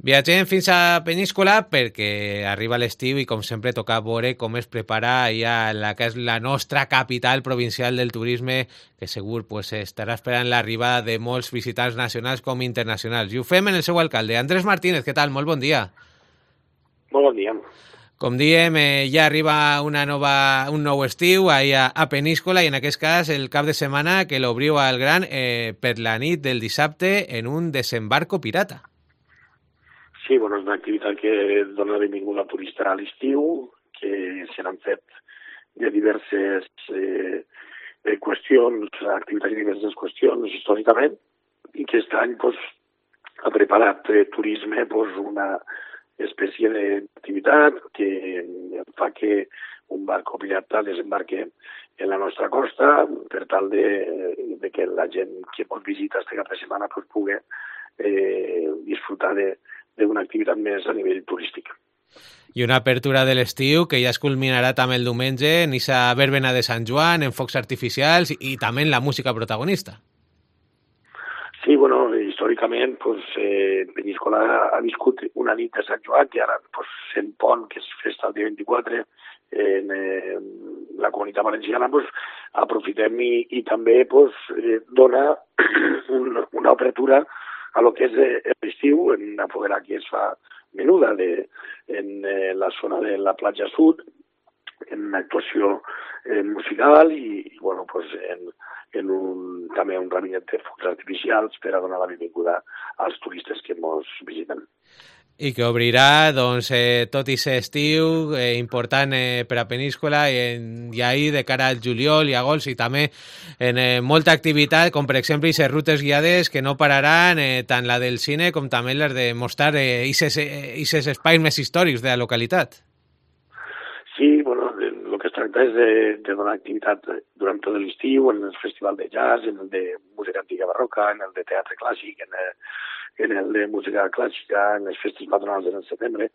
Viatgem fins a Peníscola perquè arriba l'estiu i, com sempre, toca veure com es prepara ja la que és la nostra capital provincial del turisme, que segur pues, estarà esperant l'arribada de molts visitants nacionals com internacionals. I ho fem en el seu alcalde, Andrés Martínez. Què tal? Molt bon dia. Molt bon dia. Com diem, ja arriba un nou estiu a Peníscola i en aquest cas el cap de setmana que l'obriu al gran per la nit del dissabte en un desembarco pirata. Sí, bueno, és una activitat que dona la benvinguda al turista a l'estiu, que se n'han fet de diverses qüestions, activitats de diverses qüestions històricament, i que aquest any pues, ha preparat turisme pues, una espècie d'activitat que fa que un barco pirata desembarque en la nostra costa per tal de que la gent que ens visita este cap de setmana pues, pugui disfrutar d'una activitat més a nivell turístic. I una apertura de l'estiu que ja es culminarà també el diumenge en esa verbena de Sant Joan, en focs artificials i també en la música protagonista. Sí, bueno, històricament pues, Peníscola ha viscut una nit de Sant Joan que ara pues, sent pont, que és festa el dia 24, en la Comunitat Valenciana pues, aprofitem i també pues, dona una apertura a lo que és l'estiu, en una foguera que es fa menuda en la zona de la platja sud, en una actuació musical i bueno, pues, també un rabinet de focs artificials per a donar la benvinguda als turistes que ens visiten. I que obrirà doncs, tot i ser estiu important per a Peníscola i ahir de cara al juliol i agost i també en molta activitat, com per exemple aquestes rutes guiades que no pararan, tant la del cine com també les de mostrar aquests espais més històrics de la localitat. Sí, bueno, el que es tracta és de donar activitat durant tot l'estiu en el festival de jazz, en el de música antiga barroca, en el de teatre clàssic, en el de música clàssica, en les festes patronals del setembre,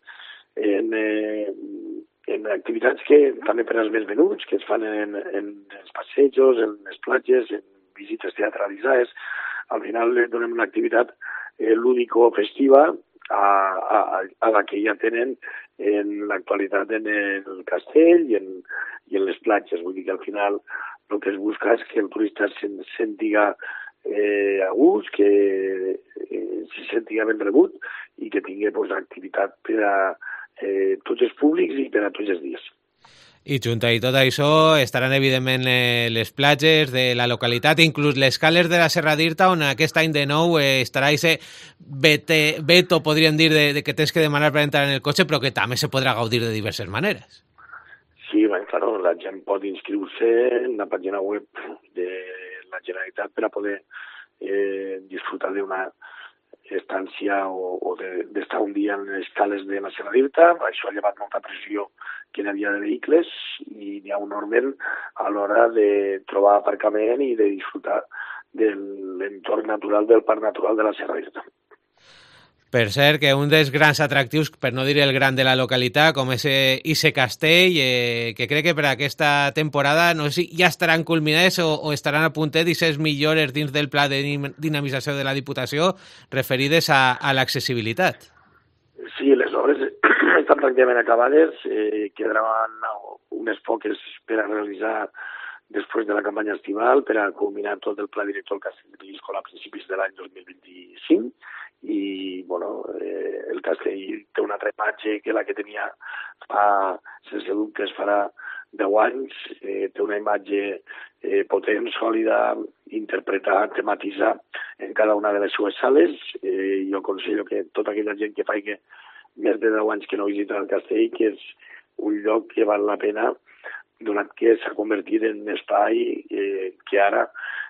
en activitats que també per als més venuts, que es fan en els passejos, en les platges, en visites teatralitzades. Al final donem una activitat lúdico-festiva a la que ja tenen en l'actualitat en el castell i en les platges. Vull dir que al final el que es busca és que el turista se sentiga a gust, que se sentiga ben rebut i que tingui pues, activitat per a tots els públics i per a tots els dies. I junt a tot això estaran evidentment les platges de la localitat, inclús les cales de la Serra d'Irta, on aquest any de nou estarà aquest veto, podríem dir, de que tens que demanar per entrar en el cotxe, però que també se podrà gaudir de diverses maneres. Sí, ben, claro, la gent pot inscriure-se en la pàgina web de la Generalitat per a poder disfrutar d'una estància o d'estar un dia en les cales de la Serra d'Irta. Això ha llevat molta pressió que hi havia de vehicles i n'hi ha un ordre a l'hora de trobar aparcament i de disfrutar de l'entorn natural del Parc Natural de la Serra d'Irta. Per cert, que un dels grans atractius, per no dir el gran de la localitat, com és Ise Castell, que crec que per aquesta temporada no sé si ja estaran culminades o estaran a puntet d'aquestes millores dins del pla de dinamització de la Diputació referides a l'accessibilitat. Sí, les obres estan pràcticament acabades, quedaran unes poques per a realitzar després de la campanya estival, per a culminar tot el pla director del Castell de Peníscola a principis de l'any 2025, i bueno, el castell té una altra imatge que la que tenia fa, sense dubtes farà 10 anys, té una imatge potent, sòlida, interpretar, tematitzar en cada una de les seues sales. Jo aconsello que tota aquella gent que faci més de 10 anys que no visita el castell, que és un lloc que val la pena, donat que s'ha convertit en un espai que ara,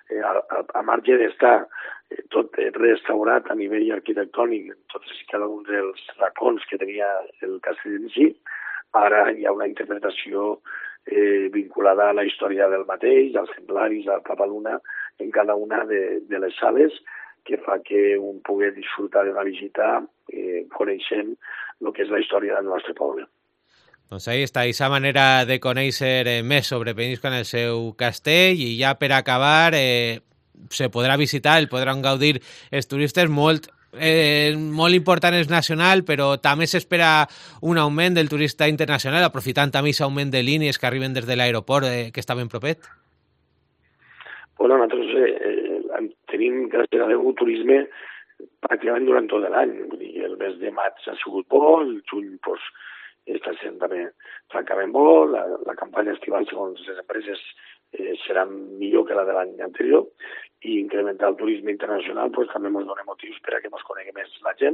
a marge d'estar tot restaurat a nivell arquitectònic en tots i cada un dels racons que tenia el castell en si, ara hi ha una interpretació vinculada a la història del mateix, als templaris, al Papaluna, en cada una de les sales, que fa que un pugui disfrutar d'una visita coneixent el que és la història del nostre poble. Doncs ahí està, aquesta manera de conèixer més sobre Peníscola en el seu castell, i ja per acabar se podrà visitar, el podran gaudir els turistes molt molt important és nacional, però també s'espera un augment del turista internacional, aprofitant també aquest augment de línies que arriben des de l'aeroport que està ben propet. Bueno, nosaltres tenim, gràcies a Déu, turisme pràcticament durant tot l'any. El mes de maig ha sigut bo, el juny pues, està sent també francament bo, la campanya estival, segons les empreses, serà millor que la de l'any anterior, i incrementar el turisme internacional pues, també ens dona motius per a que ens conegui més la gent.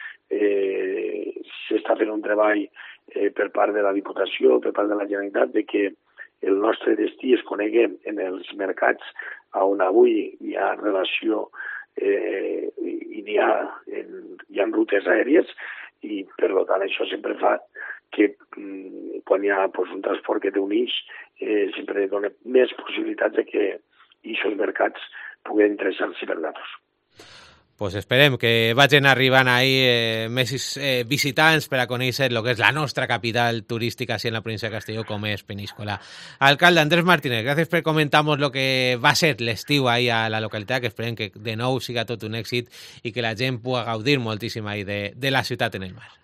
S'està fent un treball per part de la Diputació, per part de la Generalitat, de que el nostre destí es conegui en els mercats on avui hi ha relació i hi ha rutes aèries, i per tant això sempre fa que quan hi ha pues, un transport que té un eix, sempre dona més possibilitats de que aquests mercats puguen interessar-se per nosaltres. Pues esperem que vagin arribant ahí més visitants per a conèixer el que és la nostra capital turística així en la província de Castelló, com és Peníscola. Alcalde Andrés Martínez, gràcies per comentar-nos lo que va ser l'estiu ahí a la localitat, que esperem que de nou siga tot un èxit i que la gent pugui gaudir moltíssim ahí de la ciutat en el mar.